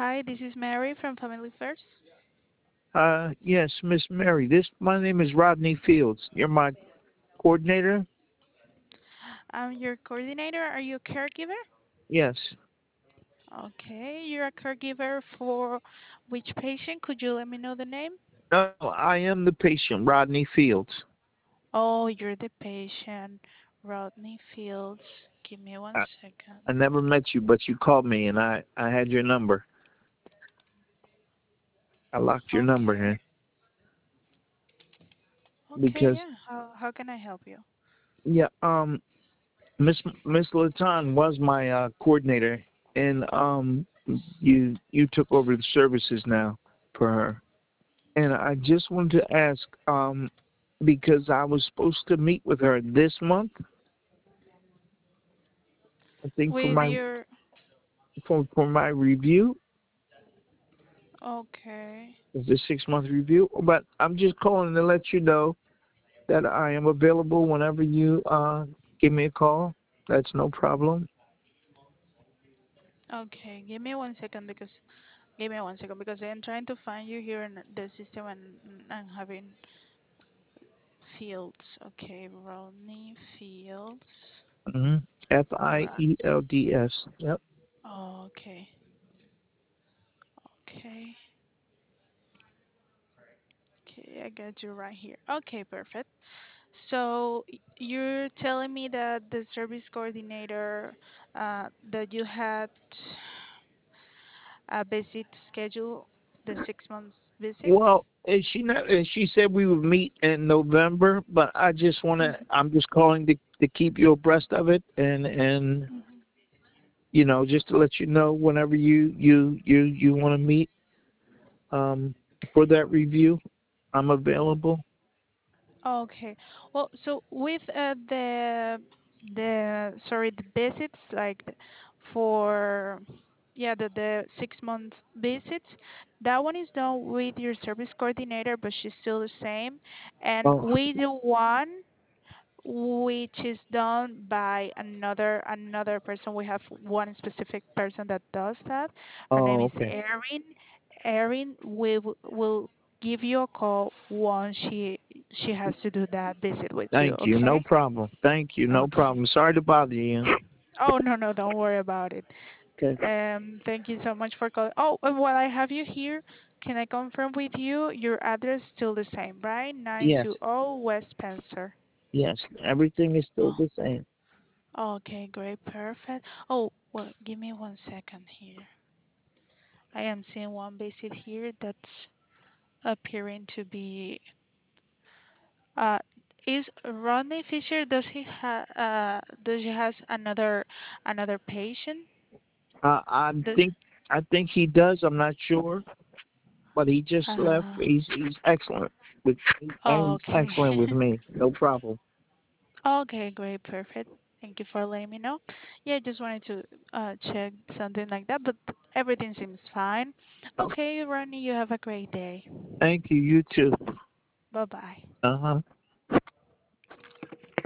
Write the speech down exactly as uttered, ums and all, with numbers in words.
Hi, this is Mary from Family First. Uh, yes, Miss Mary. This my name is Rodney Fields. You're my coordinator. I'm your coordinator. Are you a caregiver? Yes. Okay, you're a caregiver for which patient? Could you let me know the name? No, I am the patient, Rodney Fields. Oh, you're the patient, Rodney Fields. Give me one I, second. I never met you, but you called me, and I I had your number. I locked your number Okay, here okay, because yeah. How how can I help you? yeah, um, Miss Miss Latan was my uh, coordinator, and um, you you took over the services now for her. And I just wanted to ask, um, because I was supposed to meet with her this month. I think for With my your for for my review, okay, is the six month review. But I'm just calling to let you know that I am available whenever you uh give me a call. That's no problem. okay. Give me one second because give me one second because I'm trying to find you here in the system and I'm having Fields. Okay, Rodney Fields. hmm F I Right. E L D S. Yep. Okay. Okay. Okay, I got you right here. Okay, perfect. So y- you're telling me that the service coordinator uh, that you had a visit schedule, the six months visit? Well, and she not, and she said we would meet in November, but I just want to. Mhm, I'm just calling to to keep you abreast of it, and and mhm. you know just to let you know whenever you you you you want to meet um for that review, I'm available. Okay. Well, so with uh, the the sorry the visits like th- for yeah the the six month visits, that one is done with your service coordinator, but she's still the same, and Oh, we do one which is done by another another person. We have one specific person that does that. Her name oh, is okay. Erin. Erin will will give you a call once she she has to do that visit with you. Thank you. No Okay? problem. Thank you. No Okay. problem. Sorry to bother you. Oh no no, don't worry about it. Okay. Um, thank you so much for calling. Oh, and while I have you here, can I confirm with you your address still the same, right? Nine Yes. two zero West Spencer. Yes. Everything is still Oh. the same. Okay, great, perfect. Oh, well, give me one second here. I am seeing one visit here that's appearing to be. Uh, is Rodney Fisher? Does he ha? Uh, does he has another another patient? Uh, I Does, think I think he does. I'm not sure, but he just left. uh, He's he's excellent with and he's okay. excellent with me. No problem. Okay, great, perfect. Thank you for letting me know. Yeah, just wanted to uh check something like that, but everything seems fine. Oh, Okay, Rodney, you have a great day. thank you. You too. Bye bye. Uh huh.